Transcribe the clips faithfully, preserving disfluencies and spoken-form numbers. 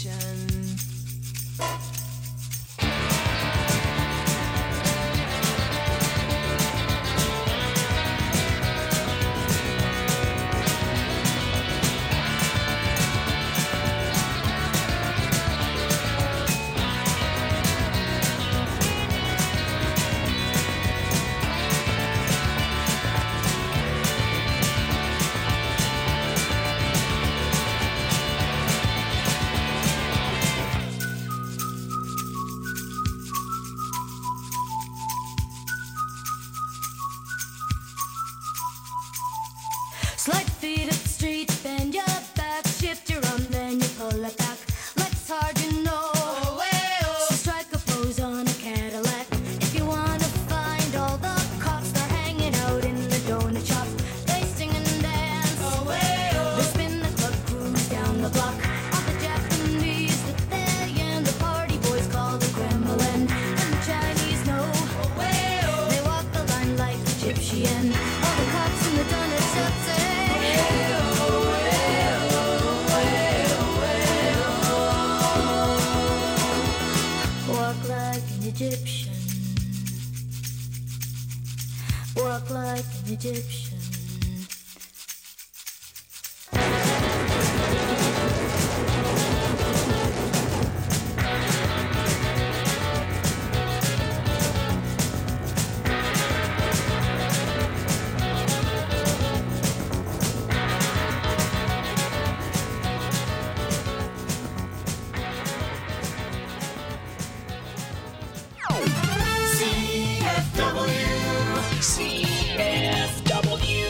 Slide feet up the street, bend your back, shift your arm, then you pull it back. Legs hard, you know. Oh, hey, oh. So strike a pose on a Cadillac. If you wanna find all the cops, they're hanging out in the donut shop. They sing and dance. Oh, hey, oh. They spin the club, cruise down the block. All the Japanese that they and the party boys call the Kremlin. And the Chinese know. Oh, hey, oh. They walk the line like Egyptian. All the cops in the donut shop say. Walk like an Egyptian. Walk like an Egyptian. C F W.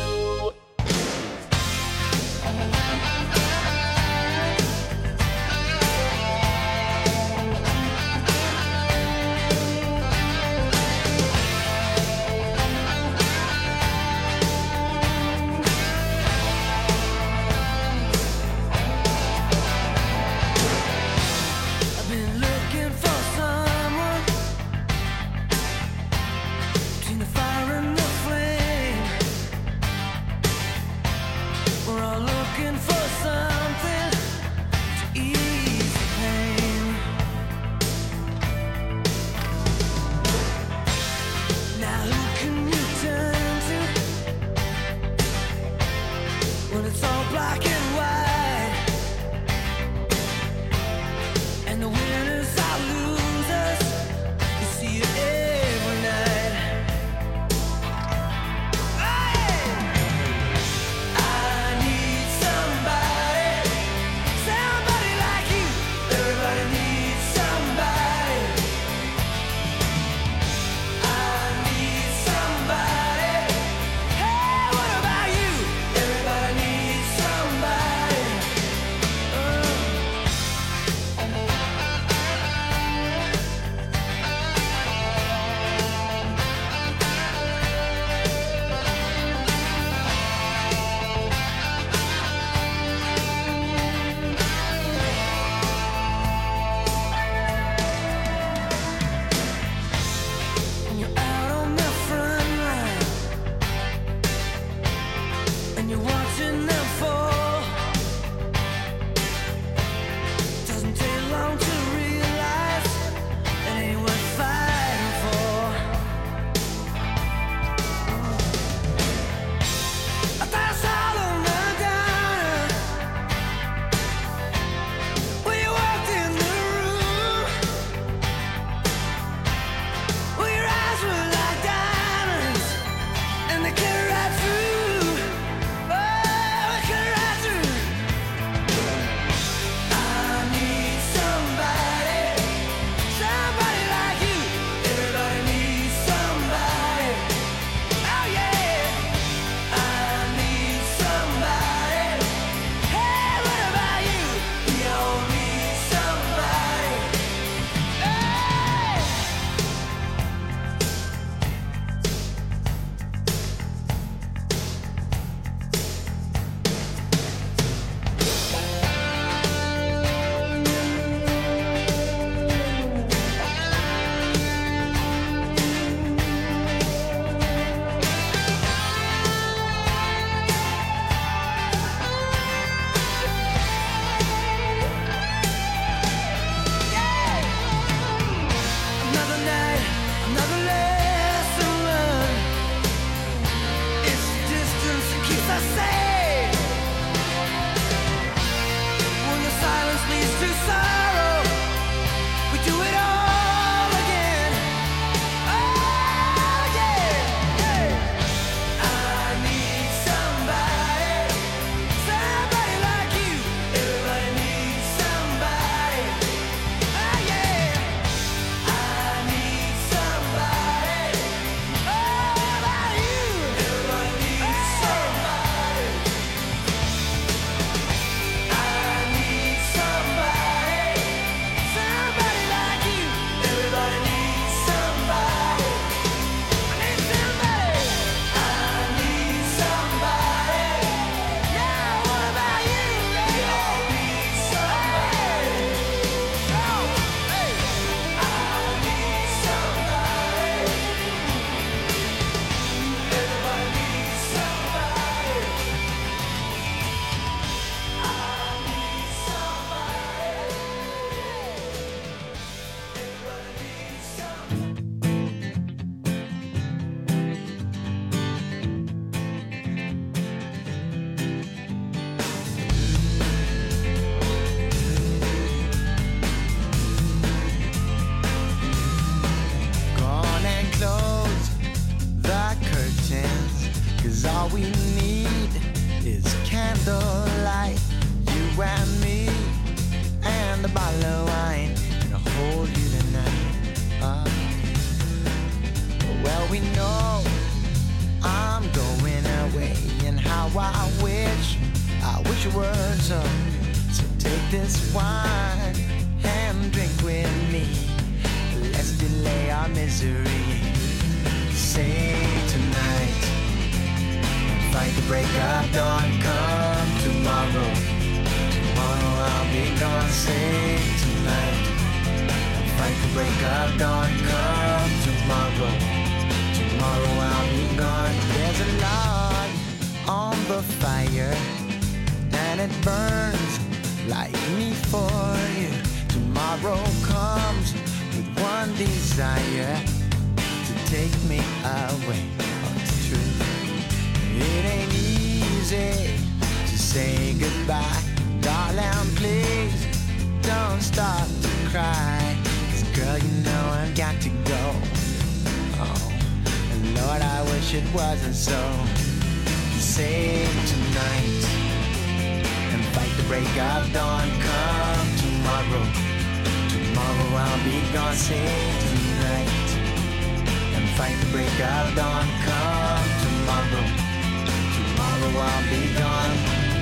for we know I'm going away. And how I wish, I wish it was so. So take this wine and drink with me. Let's delay our misery. Save tonight, fight the break of dawn. Come tomorrow, tomorrow I'll be gone. Save tonight, fight the break of dawn. Come tomorrow, tomorrow I'll be gone. There's a log on the fire and it burns like me for you. Tomorrow comes with one desire, to take me away. Oh, it's true. It ain't easy to say goodbye. Darling, please don't stop to cry. 'Cause girl, you know I've got to go. Oh, and Lord, I wish it wasn't so. Save tonight and fight the break of dawn. Come tomorrow, tomorrow I'll be gone. Save tonight and fight the break of dawn. Come tomorrow, tomorrow I'll be gone.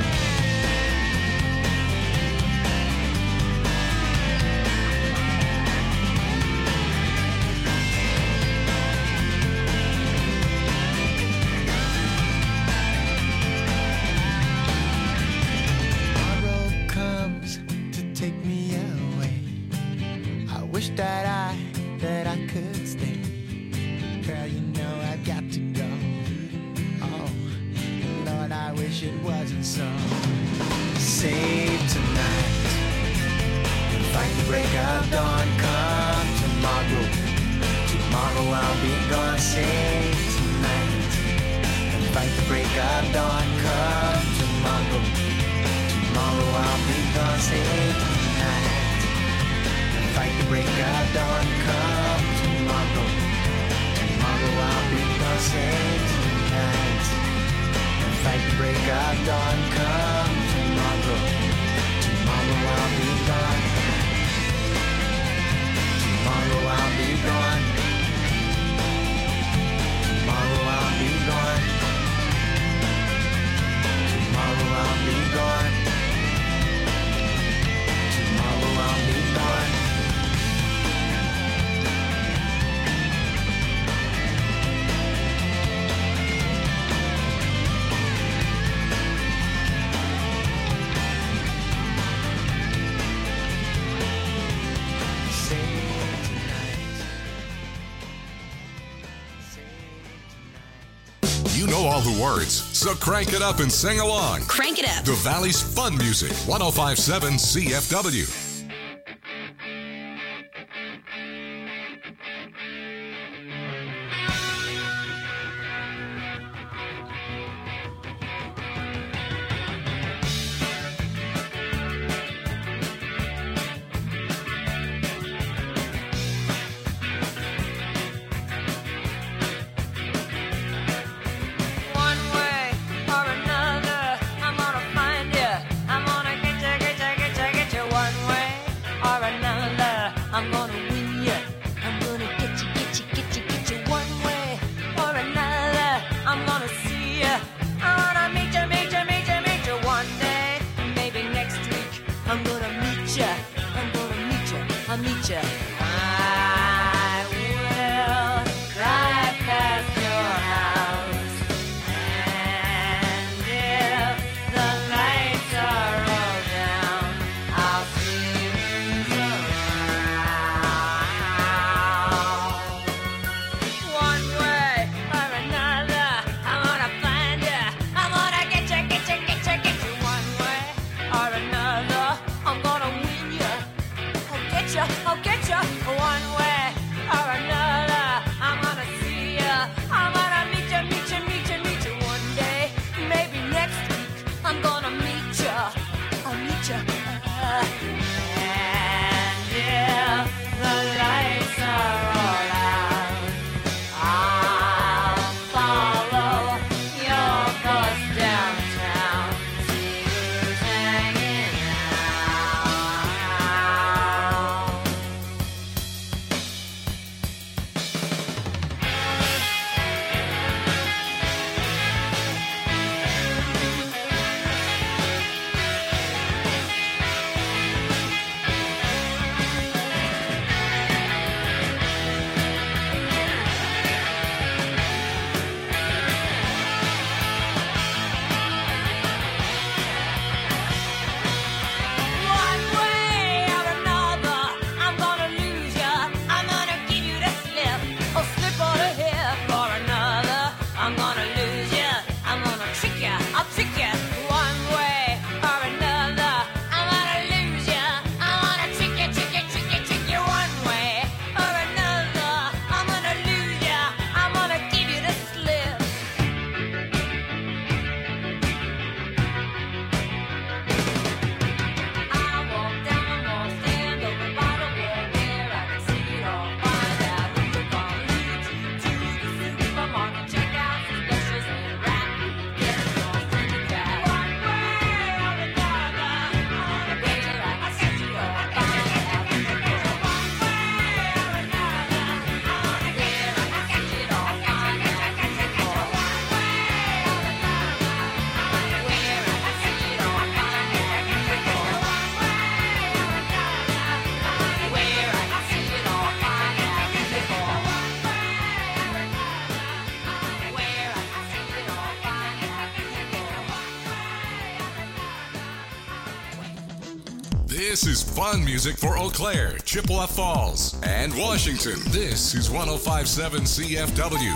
That I, that I could stay. Girl, you know I've got to go. Oh, Lord, I wish it wasn't so. Save tonight and fight the break of dawn. Come tomorrow, tomorrow I'll be gone. Save tonight and fight the break of dawn. Come tomorrow, tomorrow I'll be gone. Save tonight, fight the break of dawn. Come tomorrow, tomorrow I'll be gone. Save tonight and fight the break of dawn. Come tomorrow, tomorrow I'll be gone. Tomorrow I'll be gone. Tomorrow I'll be gone. Tomorrow I'll be gone. Tomorrow I'll be gone. You know all the words, so crank it up and sing along. Crank it up. The Valley's fun music, one oh five point seven C F W. One way This is fun music for Eau Claire, Chippewa Falls, and Washington. This is one oh five point seven C F W.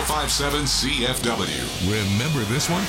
five seven C F W. Remember this one?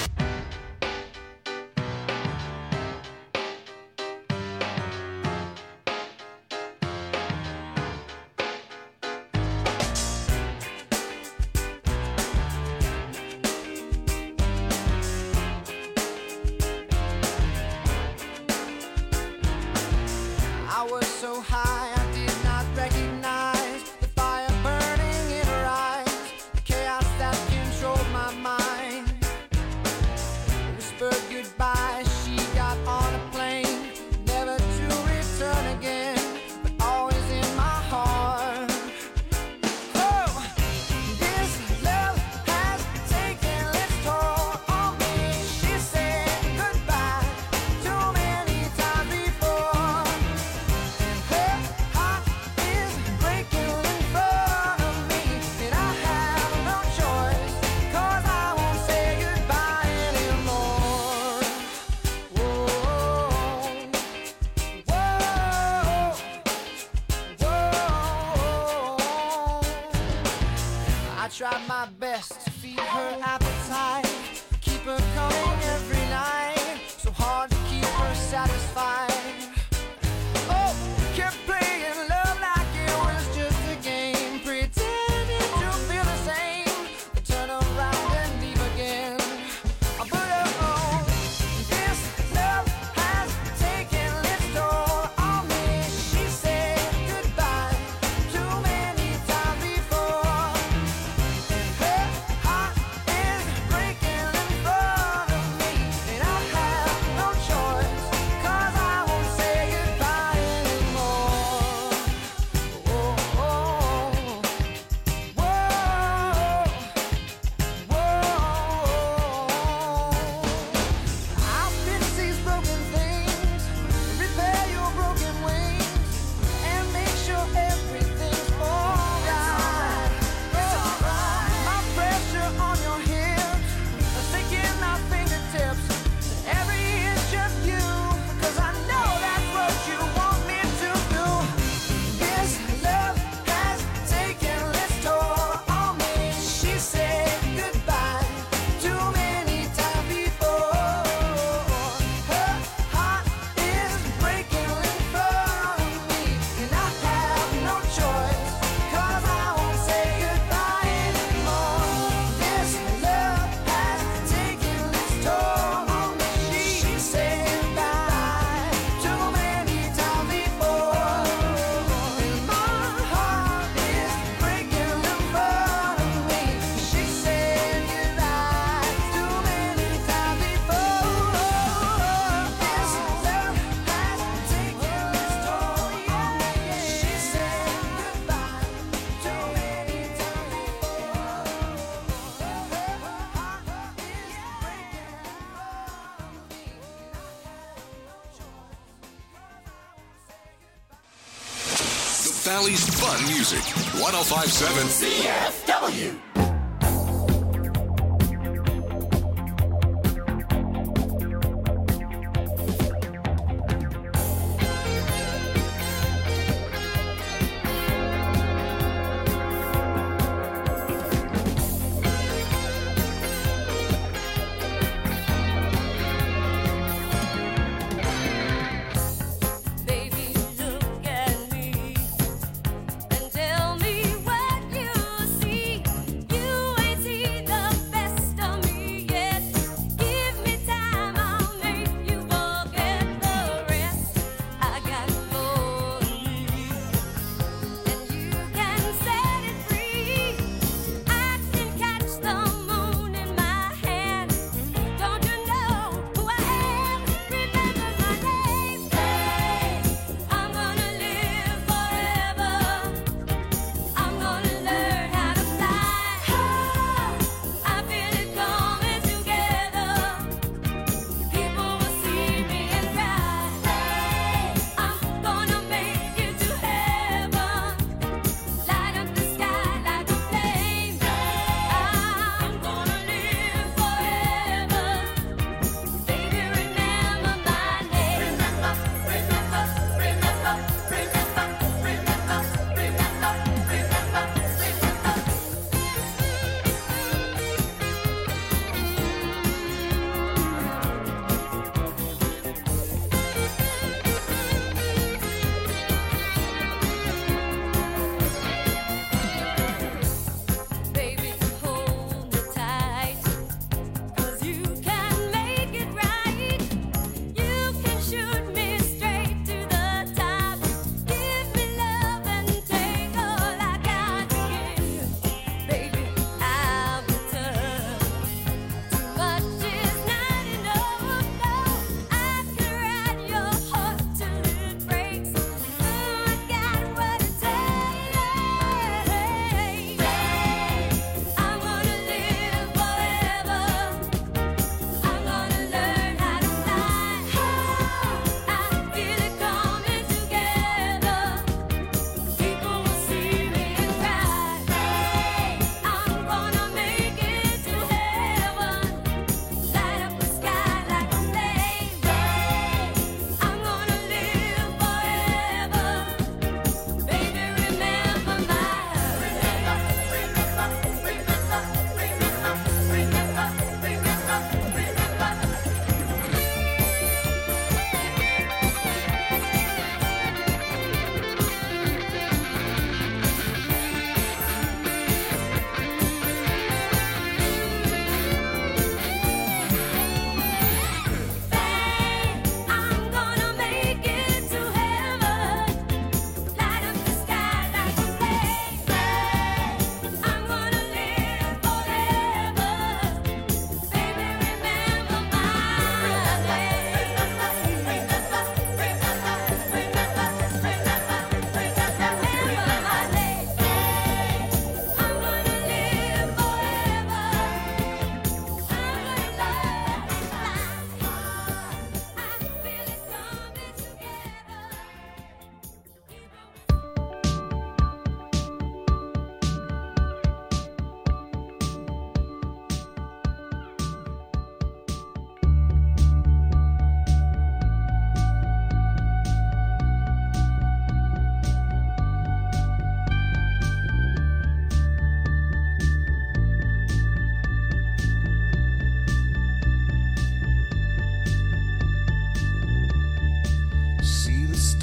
I was so high I did not recognize the fire burning in her eyes, the chaos that controlled my mind. Whispered goodbye, she got on a plane, never to return again, but always in my heart. Oh, this love has taken its toll on me. She said goodbye too many times before. Her heart is breaking in front of me, and I have no choice, 'cause I won't say goodbye anymore. Whoa, whoa, whoa. I tried my best to feed her appetite, keep her coming every night, so hard to keep her satisfied. Oh, kept playing love like it was just a game, pretending to feel the same, but turn around and leave again. But oh, this love has taken its toll on me. She said goodbye too many times before. Her heart is breaking in front of me, and I have no choice, 'cause I won't say goodbye anymore. Oh, oh, whoa, whoa. I'll fix these broken things, repair your broken wings, and make sure everything's alright. It's alright. My pressure on your hips, sticking my fingertips to every inch of you, 'cause I know that's what you want me to do. This love has taken its toll on me. She said goodbye too many times before. Her heart is breaking in front of me, and I have no choice, 'cause I won't say goodbye anymore. This love has taken its toll on me. She said goodbye too many times before, and my heart is breaking in front of me. She said goodbye too many times before. This love has taken its toll on me. She said goodbye too many times before. Her heart is breaking in front of me. The Valley's fun music. one oh five point seven C F W. Baby, look at me and tell me what you see. You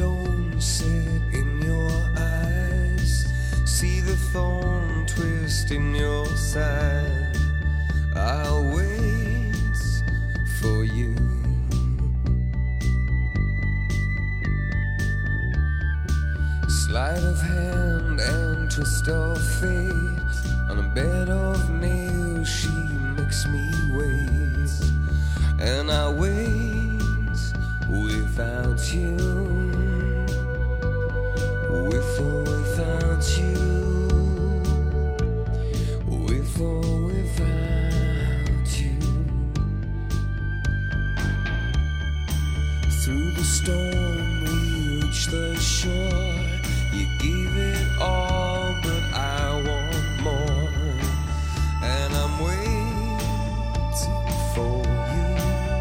stone set in your eyes, see the thorn twist in your side. I'll wait for you. Sleight of hand and twist of fate, on a bed of nails she makes me wait, and I wait without you, with or without you, with or without you. Through the storm we reach the shore. You gave it all, but I want more, and I'm waiting for you,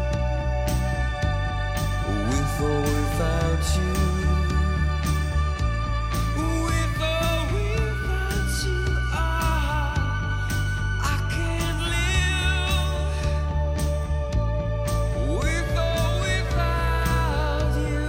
with or without you, with or without you. Ah, I can't live with or without you.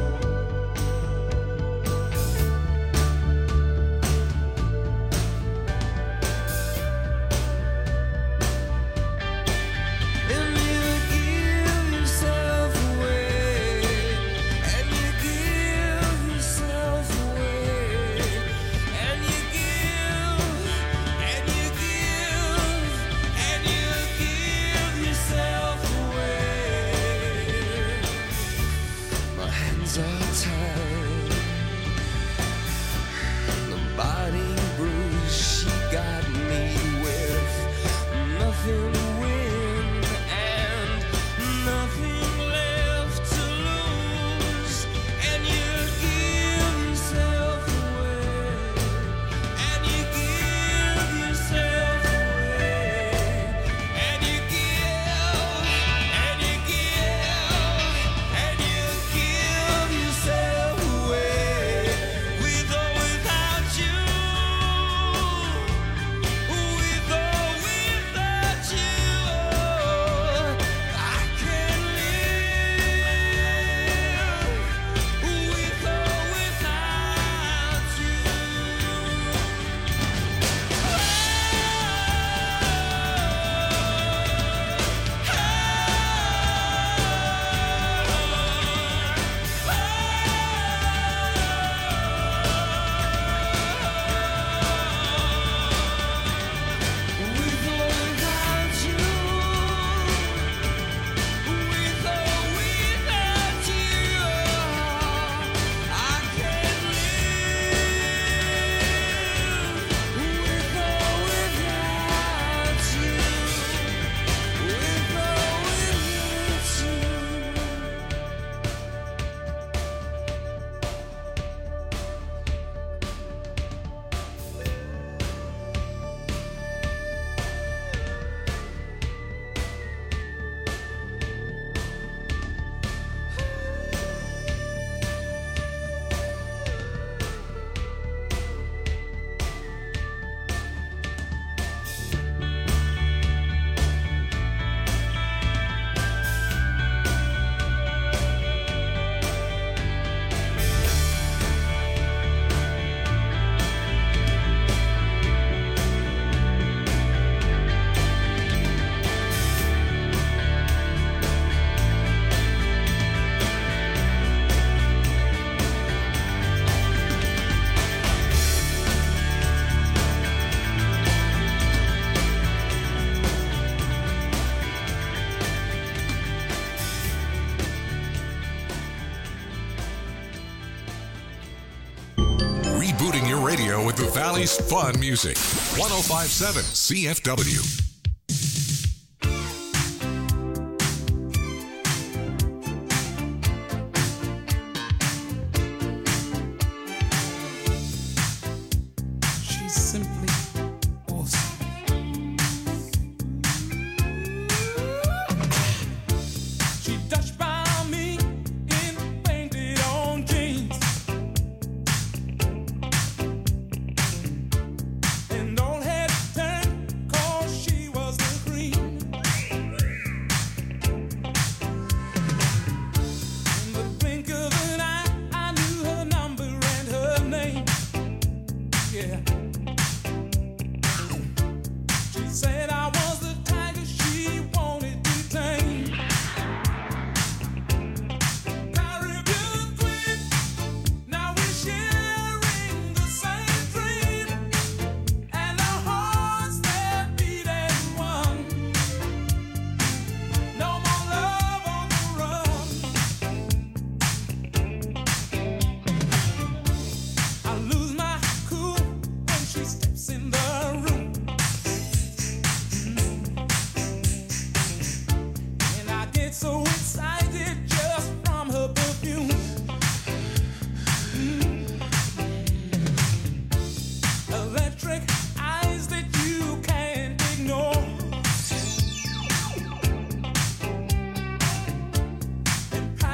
Rebooting your radio with the Valley's fun music. one oh five point seven C F W. And don't hesitate, 'cause she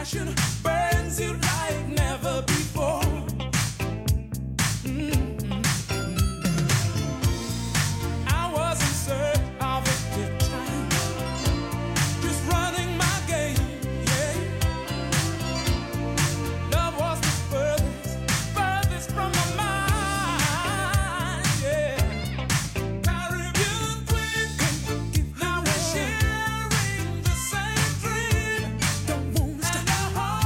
Sharing the same dream. Don't wanna stop.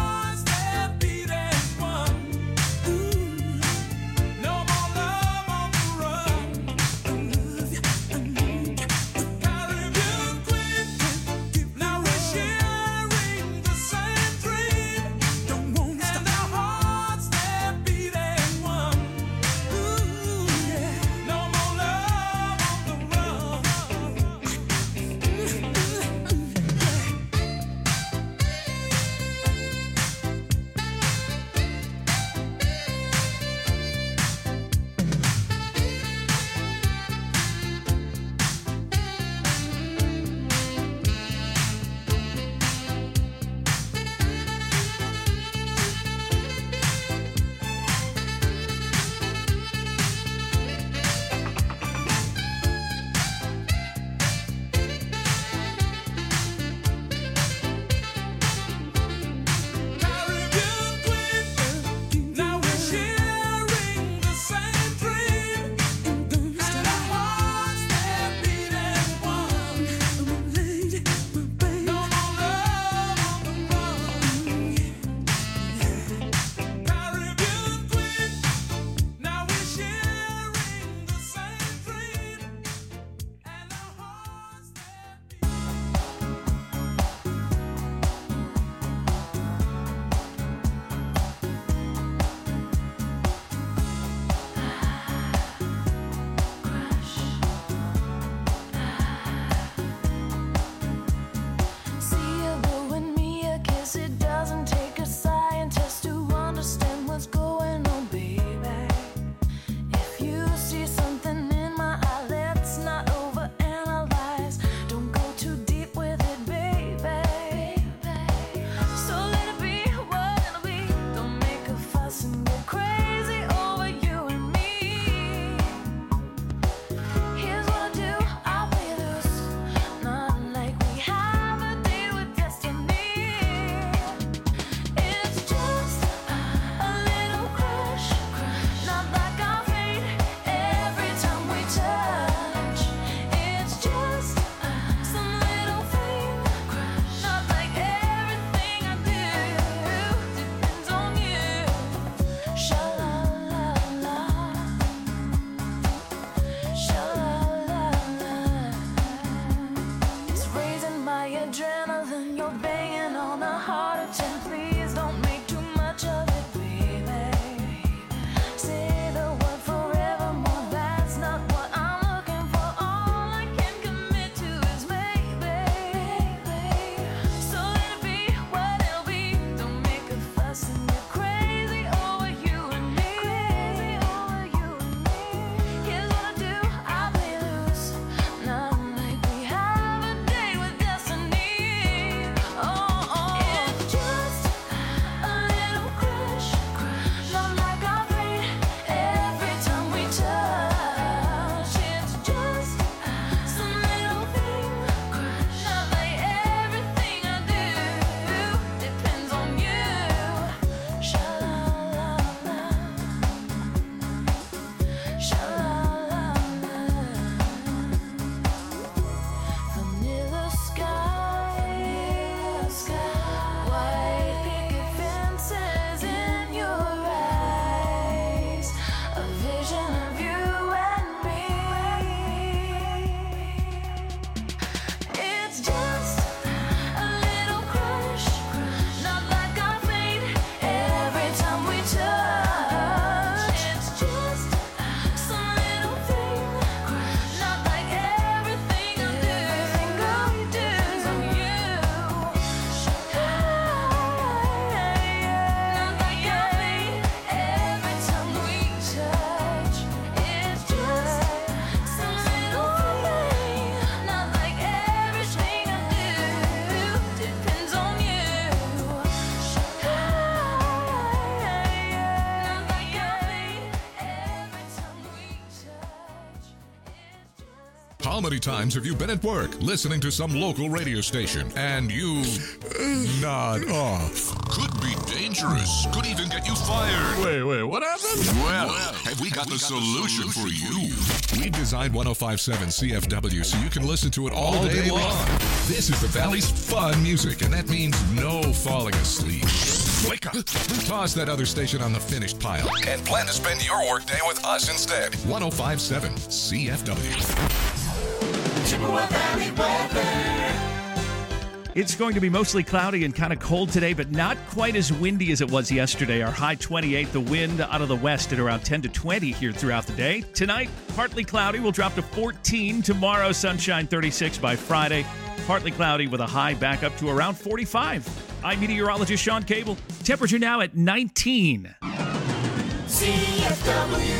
How many times have you been at work listening to some local radio station and you nod off? Could be dangerous. Could even get you fired. Wait, wait, what happened? Well, have we got the solution for you? We designed ten fifty-seven C F W so you can listen to it all day long. This is the Valley's fun music, and that means no falling asleep. Wake up. Toss that other station on the finished pile and plan to spend your workday with us instead. ten fifty-seven C F W. Chippewa Valley weather. It's going to be mostly cloudy and kind of cold today, but not quite as windy as it was yesterday. Our high twenty-eight, the wind out of the west at around ten to twenty here throughout the day. Tonight, partly cloudy, we'll drop to fourteen. Tomorrow, sunshine thirty-six by Friday. Partly cloudy with a high back up to around forty-five. I'm meteorologist Sean Cable. Temperature now at nineteen. C F W.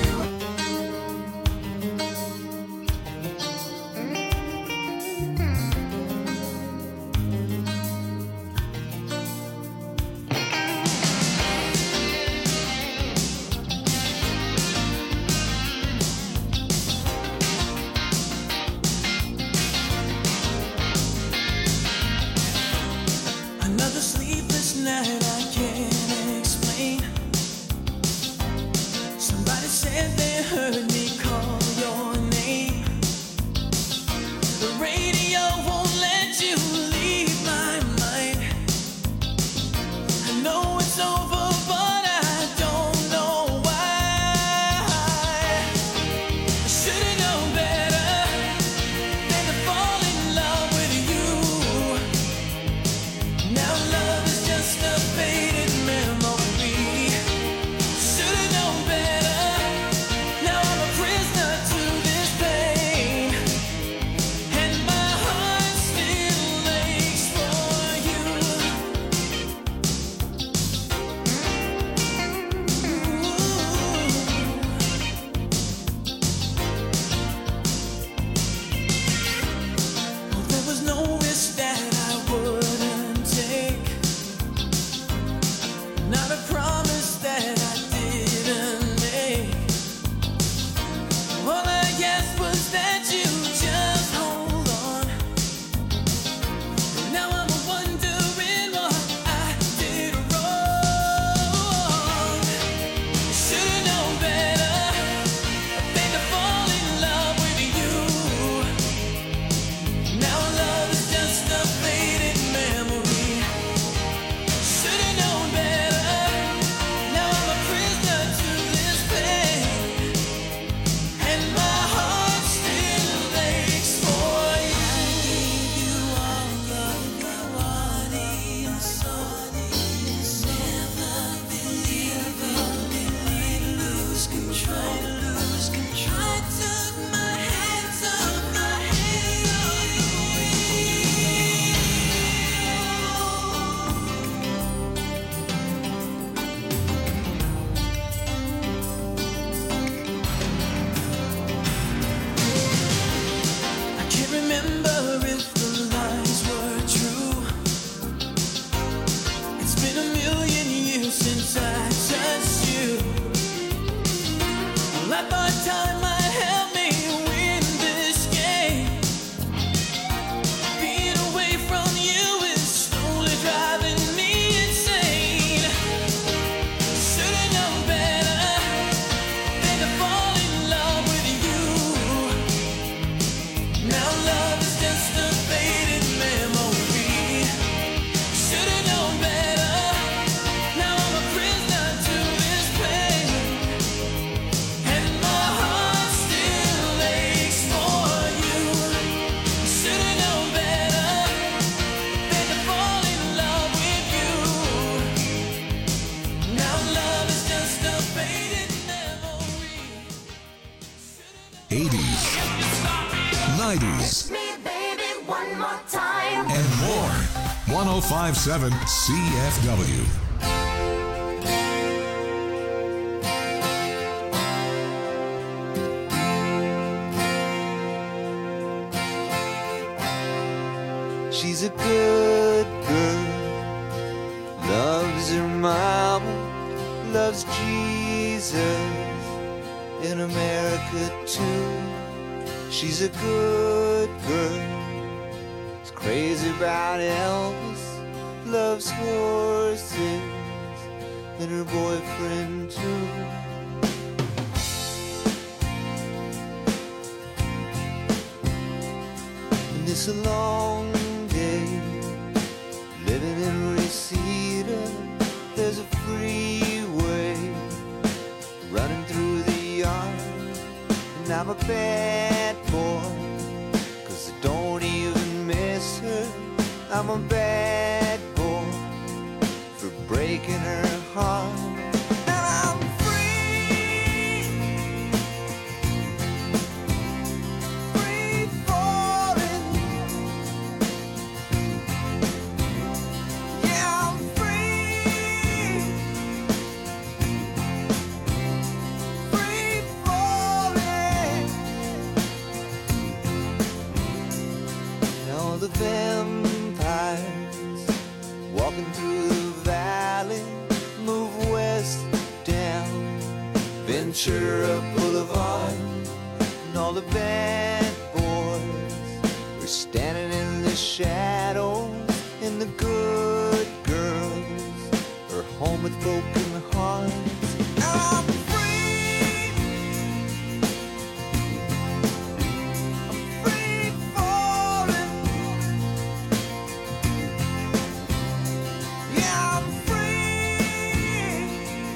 Another sleepless night I can't explain. Somebody said they heard me call your name. The radio won't let you leave my mind. I know it's over, but I don't know why. I should've known better than to fall in love with you. Now love is just a faded memory. Should've known better. Now I'm a prisoner to this pain, and my heart still aches for you. Well, there was no risk that I wouldn't take, not a promise that I didn't make. All I asked was that you just hold on. Now I'm wondering what I did wrong. Should've known better than to fall in love with you. Now love is just a faded memory. Should've known better. Now I'm a prisoner to this pain, and my heart still aches for you. I gave you all of I wanted, I saw this. Never believe it. Lose control, lose control. I took my hands off my I can't remember if the lies were true. It's been a million years since I touched you. Well, I thought time might help me win this game. Being away from you is slowly driving me insane. Should've known better than to fall in love with you. Now love is just a faded memory. Should've known better. Now I'm a prisoner to this pain, and my heart still aches for you. Should've known better than to fall in love with you. Now love is just a faded memory. eighties, nineties, Me, baby, one more time. and more. ten fifty-seven C F W. She's a good girl, loves her mama, loves Jesus in America too. She's a good girl is crazy about Elvis, loves horses and her boyfriend too. And it's a long day living in Reseda. There's a freeway running through the yard, and I'm a bad boy, 'cause I don't even miss her. I'm a bad boy for breaking her heart. Now I'm free, free falling. Yeah, I'm free, free falling. Now the vampires walking through the valley move west down Ventura Boulevard, and all the bad boys are standing in the shadows, and the good girls are home with broken hearts. Now I'm free, I'm free falling. Yeah, I'm free,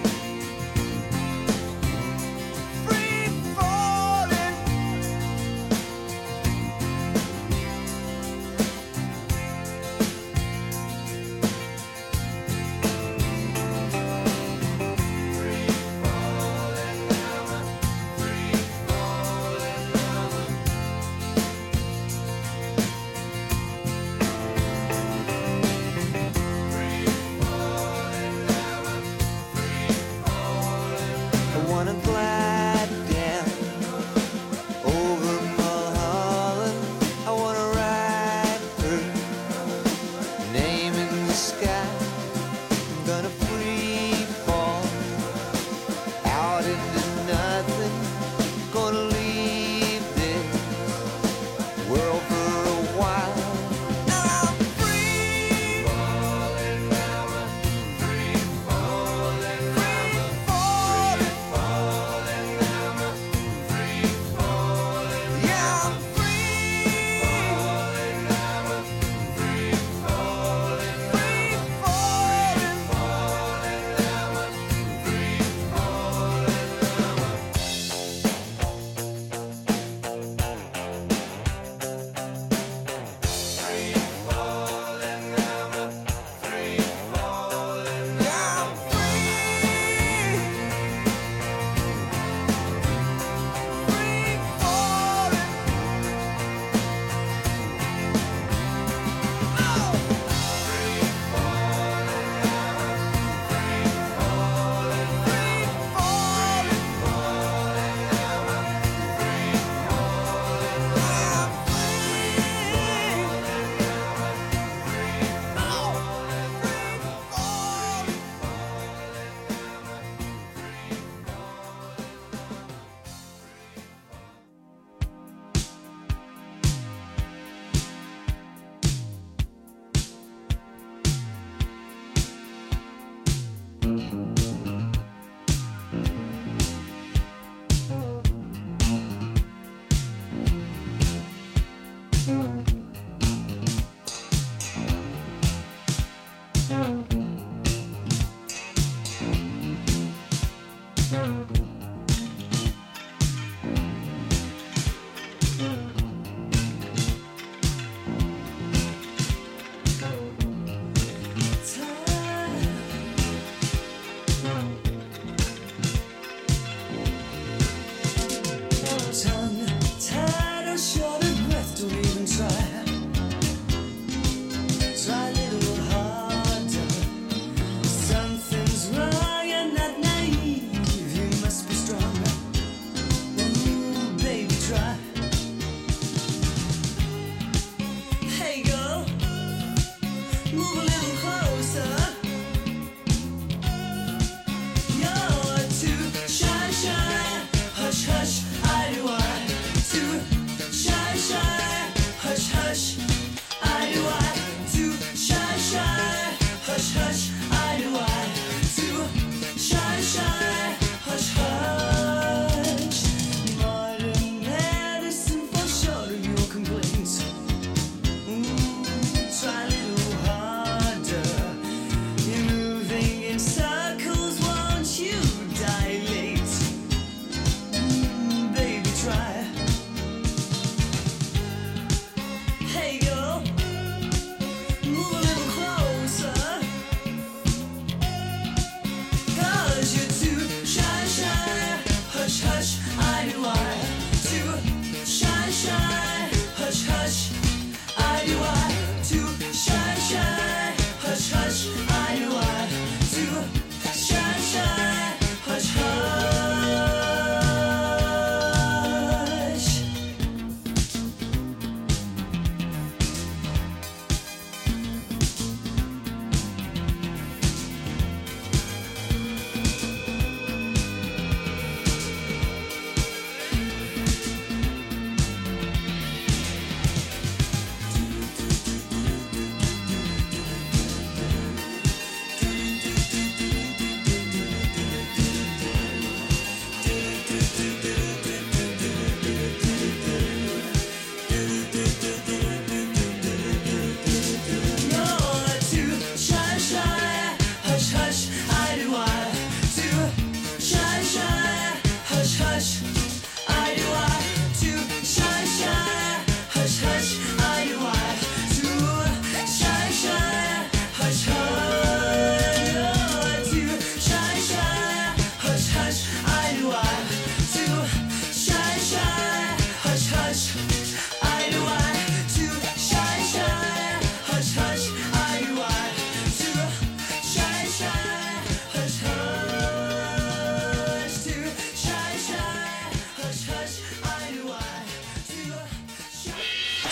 free falling.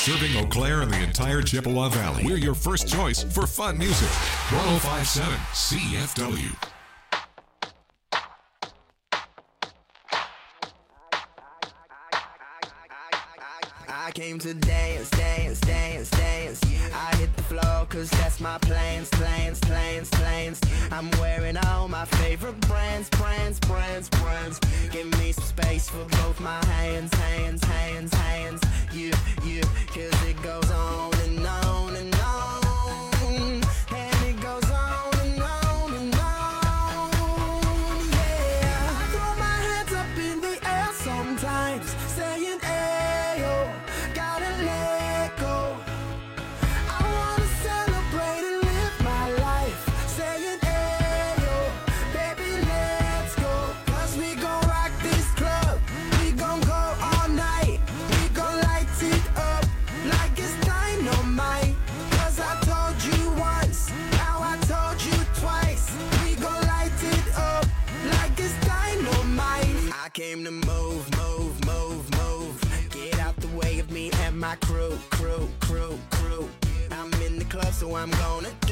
Serving Eau Claire and the entire Chippewa Valley. We're your first choice for fun music. one oh five point seven C F W. I came to dance, dance, dance, dance. I hit the floor cause that's my plans, plans, plans, plans. I'm wearing all my favorite brands, brands, brands, brands. Give me some space for both my hands, hands, hands, hands. You, you, cause it goes on and on and on. And it goes on and on and on. Yeah, I throw my hands up in the air sometimes, saying, ayo, gotta let go. I wanna celebrate and live my life, saying, ayo, baby, let's go. Cause we gon' rock this club, we gon' go all night. We gon' light it up like it's dynamite. Cause I told you once, now I told you twice. We gon' light it up like it's dynamite. I came to move, move, move, move. Get out the way of me and my crew, crew, crew, crew. I'm in the club, so I'm gonna